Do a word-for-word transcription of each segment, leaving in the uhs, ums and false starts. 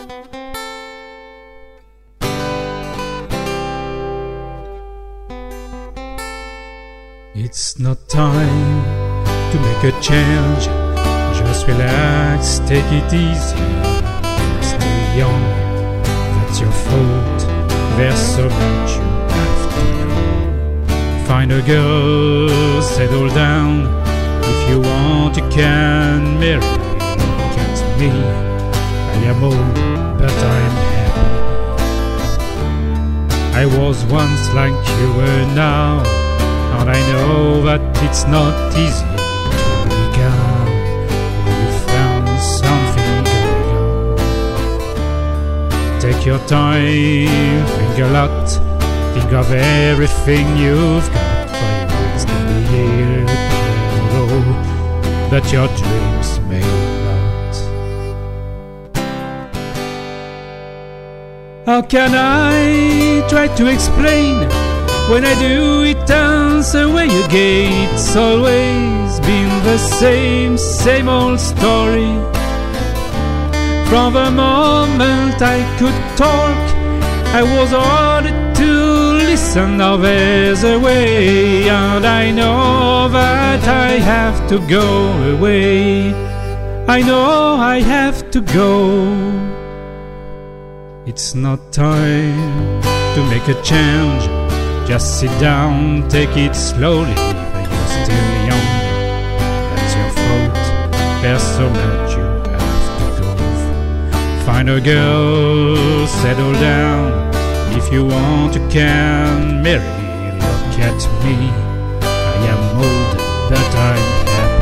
It's not time to make a change. Just relax, take it easy. You're still young, that's your fault. There's so much you have to know. Find a girl, settle down. If you want, you can marry. Look at me, I am old, but I'm happy. I was once like you were now, and I know that it's not easy to begin when you found something going on. Take your time, think a lot, think of everything you've got, for you will still be here tomorrow, that your dreams may not. How can I try to explain? When I do, it turns away again. It's always been the same, same old story. From the moment I could talk, I was ordered to listen. Now there's a way, and I know that I have to go away. I know I have to go. It's not time to make a change. Just sit down, take it slowly, but you're still young, that's your fault. There's so much you have to go. Find a girl, settle down. If you want, you can marry. Look at me, I am old, but I'm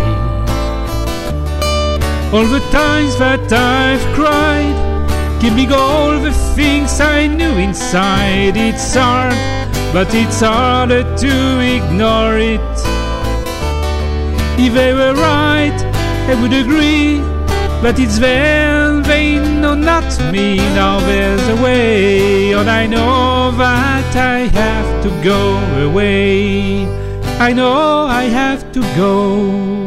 happy. All the times that I've cried, giving all the things I knew inside. It's hard, but it's harder to ignore it. If they were right, I would agree, but it's them, they know not me. Now there's a way, and I know that I have to go away. I know I have to go.